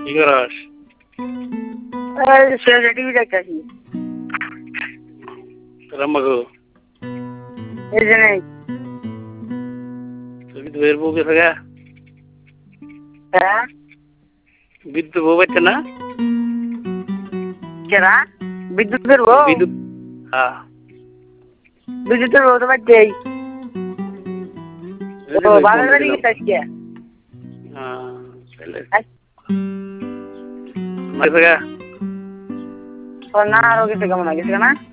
কি করস? টিভি দেখতেছি। রাম্মাগো এই যে নেই। বিদ্যুতের বউ গেছে গা? হ্যাঁ বিদ্যুৎ বউ পাচ্ছে না? কেনা বিদ্যুতের বউ? বিদ্যুৎ হ্যাঁ বিদ্যুতের বউ তো বাচ্চাই। বাবার বাড়ি গেছে আজকে। গেছে গা? না আরো গেছে কেমন গেছে না?